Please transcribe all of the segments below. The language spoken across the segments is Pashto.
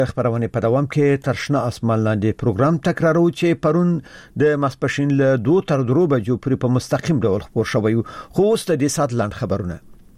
خبرونه په دوام کې ترشنه اسمان لاندې پروګرام تکرارو چې پرون د ماسپښین له 2 تر 3 بجو پورې په مستقیم ډول خبر شوی خو اوس د دې سات لاند خبرونه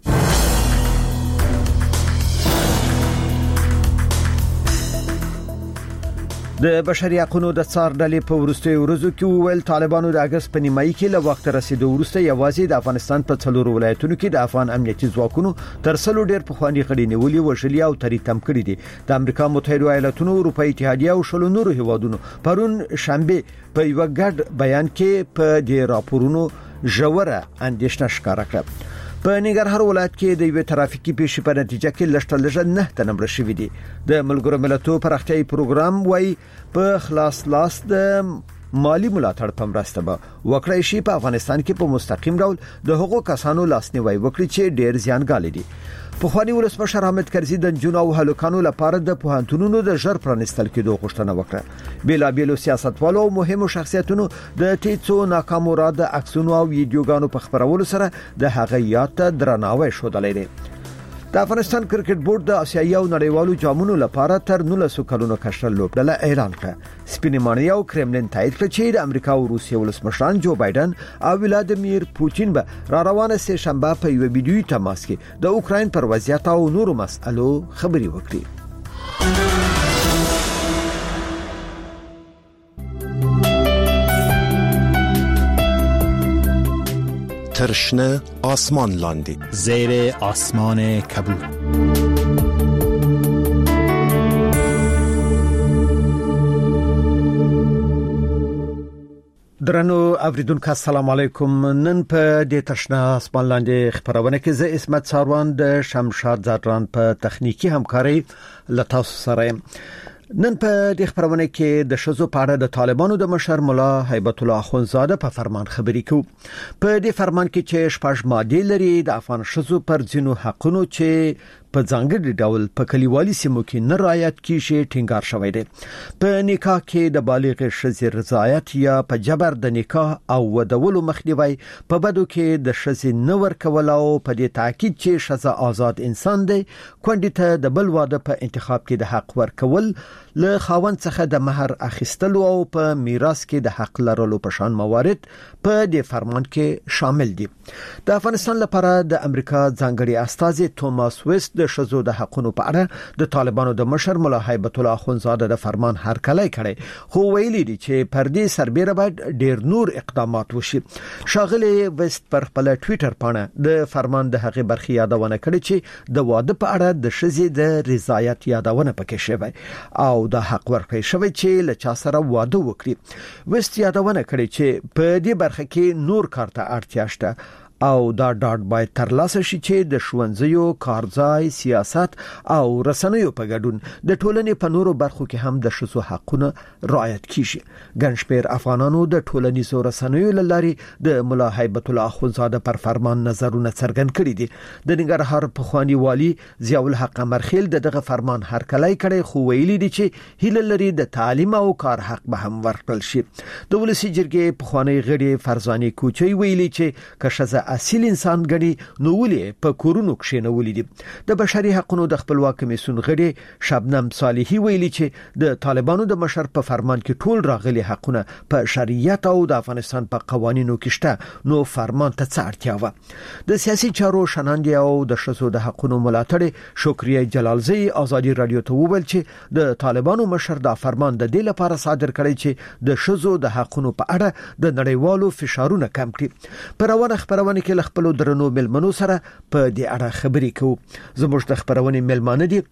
د بشري حقوقو د څار ډلې په ورستي ورځو کې ویل طالبانو د اگست په نیمایي کې له وخت رسیدو ورسته یوازې د افغانستان په څلورو ولایتونو کې د افغان امنیتي ځواکونو تر څلو ډیر په خواني غړي نیولې وشلي او تری تم کړی دي د امریکا متحده ایالاتونو اروپאי اتحادیه او شلو نورو هیوادونو پرون شنبه په یو ګډ بیان کې په دې راپورونو ژوره اندېښنه ښکاره کړه په ننګرهار ولایت کې د یو ترافیکي پیښې په نتیجه کې لږ 9 تنه مړه شوي دي د ملګرو ملتونو پراختیايي پروګرام وايي په خلاص لاس د مالی ملاتړ په مرسته به وکړای شي په افغانستان کې په مستقیم ډول د حقوقو کسانو لاسنیوي وکړي چې ډیر زیانګال دي په خواني ولسمشر حامد کرزي د جنو او هلکانو لپاره د پوهنتونونو د ژر پرانستل کېدو غوښتنه وکړه بیلابیلو سیاستوالو او مهمو شخصیتونو د تیڅو ناکامو را د عکسونو او ویډیوګانو په خبرولو سره د هغه یاد درناوی شودلې دي د افغانستان کرکټ بورډ د آسیایي او نړیوالو جامونو لپاره تر 19 کلونو کشر لوبډله اعلان کړه سپینماني او کرملین تایید کړ چې د امریکا او روسیې ولسمشران جو بایدن او ولادیمیر پوتین به را روانه سه شنبه په یو ویډیوي تماس کې د اوکراین پر وضعیت او نورو مسئلو خبري وکړي ترشنه آسمان لاندې زیر آسمان کبود درنو اوریدونکو السلام علیکم نن په دې ترشنه آسمان لاندې خبرونه کې زه اسمت ساروان د شمشاد زادران په تخنیکی همکاري لتاسو سره نن په دې خبرونه کې د شذو په اړه د طالبانو د مشر مولا هیبت الله اخونزاده په فرمان خبري کوي په دې فرمان کې چې شپږ ماده لري د افغان شذو پر ځینو حقونو چې په ځانګړي ډول په کلیوالي سیمو کې نه رعایت کیږي ټینګار شوی دی په نکاح کې د بالغ ښځې رضایت یا په جبر د نکاح او ودولو مخنیوي په بدو کې د ښځې نه ورکول او په دې تاکید چې ښځه آزاد انسان دی کونډې ته د بل واده په انتخاب کې د حق ورکول له خاوند څخه د مہر اخیستلو او په میراث کې د حق لرلو په شان موارد په دې فرمان کې شامل دي د افغانستان لپاره د امریکا ځانګړي استازي توماس ویست د شذو د حقونو په اړه د طالبانو د مشر مولا هیبت الله اخونزاده د فرمان هرکلی کړي خو ویلي دي چې پر دې سربېره باید ډیر نور اقدامات وشي شاغلي ویست پر خپل ټوئیټر باندې د فرمان د هغې برخې یادونه کړې چې د واده په اړه د ښځې د رضایت یادونه پکې شوی او د حق ورکړی شوی چې له چا سره واده وکړي ویست یادونه کړې چې په دې برخه کې نور کار ته اړتیا شته او دا ډاټ باید ترلاسه شي چې د ښوونځیو کارځای سیاست او رسنیو په ګډون د ټولنې په نورو برخو کې هم د شذو حقونه رعایت کیږي ګنشپیر افغانانو د ټولنیزو رسنیو لارې د مولا هیبت الله اخونزاده پر فرمان نظرونه څرګند کړي دي د ننګرهار په خواني والی ضیاء الحق مرخیل دغه فرمان هرکلی کړي خو ویلي دي چې هیله لري د تعلیم او کار حق به هم ورکړل شي د ولسی جرګې په خواني غړي فرزاني کوچي ویلي چې کښه اصیل انسان غړي نو ولې په کورونو کې نه ولیدي د بشري حقوقو د خپلواک کمیسیون غړي شبنم صالحي ویلي چې د طالبانو د مشر په فرمان کې ټول راغلي حقونه په شریعت او د افغانستان په قوانینو کې شته نو فرمان ته څه اړتیا و د سیاسي چارو شناندي او د شذو د حقوقو ملاتړ شکریه جلالزی ازادي رادیو ته وویل چې د طالبانو مشر دا فرمان د دې لپاره صادر کړی چې د شذو د حقوقو په اړه د نړیوالو فشارونه کم کړي پر روانه خبرونه کې خپل درنو ملمنو سره په دې اړه خبرې کوو زموږ د خبرونې ملمانه دي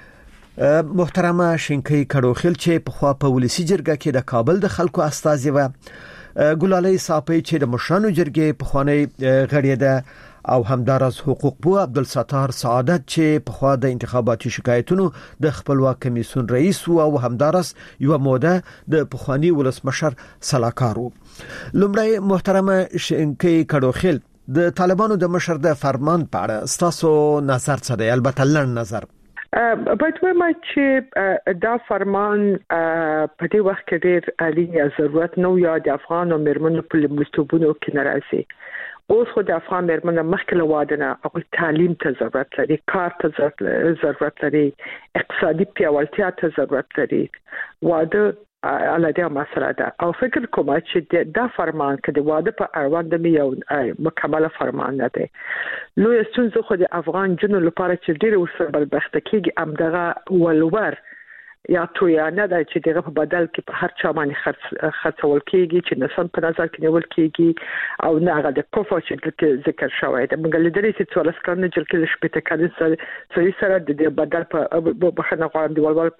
محترمه شینکۍ کډوخیل چې په خوا په ولسی جرګه کې د کابل د خلکو استازي و ګلالۍ صاحب چې د مشرانو جرګې په خوانی غړي ده او همدارس حقوق بو عبدالستار سعادت چې په خوا د انتخاباتي شکایتونو د خپلواک کمیسیون رئیس او همدارس یو موده د پخوانی ولسمشر سلاکارو لومړی محترمه شینکۍ کډوخیل د طالبانو د مشر د فرمان په اړه تاسو نظر څه دی البته لړ نظر باید وایم چې دا فرمان په دې وخت کې ډېر اړین یا ضرورت نو یا د افغان او میرمنو په لومړیتوبونو کې ناراضي اوس خو د افغان مېرمنو مخکې له واده نه هغوی تعلیم ته ضرورت لري، کار ته ضرورت لري، اقتصادي پیاوړتیا ته ضرورت لري. واده علاوه مسله ده او فکر کوم چې دا فرمان کې د واده په اړوند مې یو مکمل فرمان نه دی. لوی ستونزه خو د افغان جنو لپاره چې ډېر ورسره بدبخت کیږي امدغه ولور یا تویانه ده چې دغه په بدل کې په هر چا باندې خرڅول کیږي چې نسن په نظر کې نیول کیږي او نه هغه د کفو چې ذکر شوی ده. موږ لیدلې چې څوارلس کلنه جلکې شپږ کلنه سره د بدل په بخنه غواړم دی ولول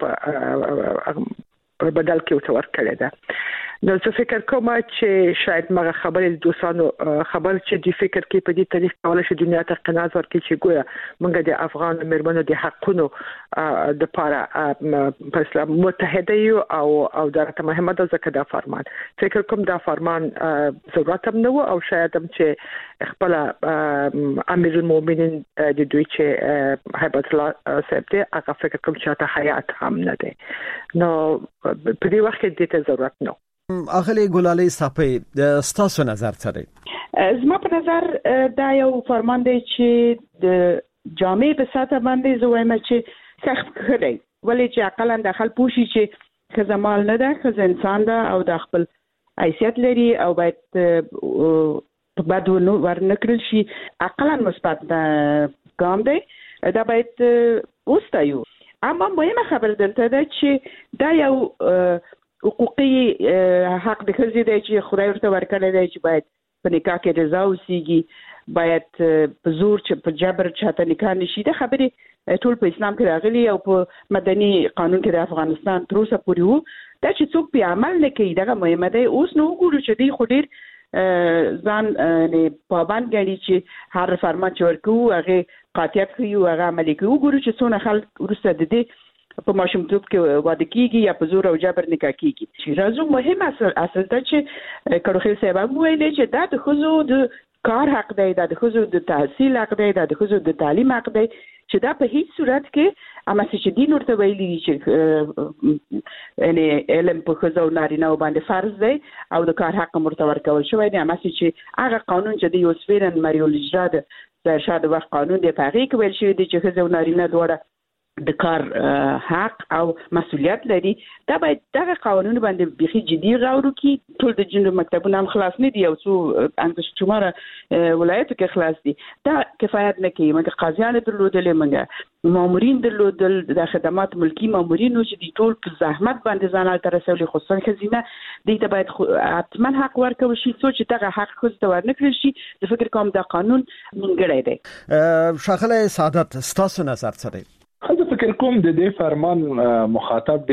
په بدل کې وتور کړی ده. نو زه فکر کوم چې شاید مغه خبرې د دوستانو خبر چې د فکر کې په دې طریق کولای شي دنیا ته قناعت ورکړي چې ګویا موږ د افغان مېرمنو د حقونو د لپاره په اسلام متحده یو او دا ته مهمه ده ځکه دا فرمان فکر کوم دا فرمان ضرورت هم نه او شاید هم چې خپل امیر المؤمنین د دوی چې هیبت الله صاحب دی هغه فکر کوم چې ته حیات هم نه دی. نو په دې وخت کې د ته ضرورت نه. اغلی ګلالي صاحب د ستاسو نظر څه دی؟ زما په نظر دا یو فرمان دی چې د جامع په ساته باندې زه وایم چې سخت کړی ولې چې عقلاً داخل پوشي چې خزمال نه ده خز انسان ده او د خپل حیثیت لري او باید په بد ورنکړل شي. عقلاً مثبت ګام دی دا باید وستایو. اما مهمه خبر دلته ده چې دا یو حقوقي حق د ښځې دی چې خدای ورته ورکړی دی چې باید په نکاح کې رضا اوسیږي، باید په زور چې په جبر چاته نکاح نشي. دا خبرې ټول په اسلام کې راغلي او په مدني قانون کې د افغانستان تر اوسه پورې وو. دا چې څوک په عمل نه کوي دا مهمه دی. اوس نو وګورو چې دی خو ډېر ځان نه پابند ګڼي چې هر فرمان چې ورکوي هغه قاطعیت کوي او هغه عملي کوي. وګورو چې څونه خلک وروسته د دې په ماشومتوب کې واده کیږي یا په زور او جبر نکاح کیږي. چې راځو مهم اصل ته چې کړوخیل صاحب ویلي چې دا د ښځو د کار حق دی، دا د ښځو د تحصیل حق دی، دا د ښځو د تعلیم حق دی چې دا په هیڅ صورت کې اما چې دین ورته ویلي چې یعنی علم په ښځو او نارینه باندې فرض دی او د کار حق مرته ورکول شوی دی. اما چې هغه قانون چې د یوسفین مریول اجرا د شاد وخت قانون دی په هغه کې ویل شوی دی چې ښځو او نارینه دواړه د کار حق او مسؤلیت لري. دا باید دغه قانون باندې بيخي جدي غور وکړي. ټول د جنو مکتبونه هم خلاص نه دي او څو انګلیس شماره ولایتو کې خلاص دي. دا کفایت نه کوي. موږ قاضیان درلودلې، موږ مامورین درلودل، د خدمات ملکی مامورین چې دي ټول په زحمت باندې ځان تر رسولي خصوصا خزینه دي ته باید حتما حق ورکول شي. څو چې دغه حق خو ته ورنکړل شي د فکر کوم دا قانون منګړی دی. شاغله سعادت ستاسو نظر څه دی؟ زه فکر کوم د دې فرمان مخاطب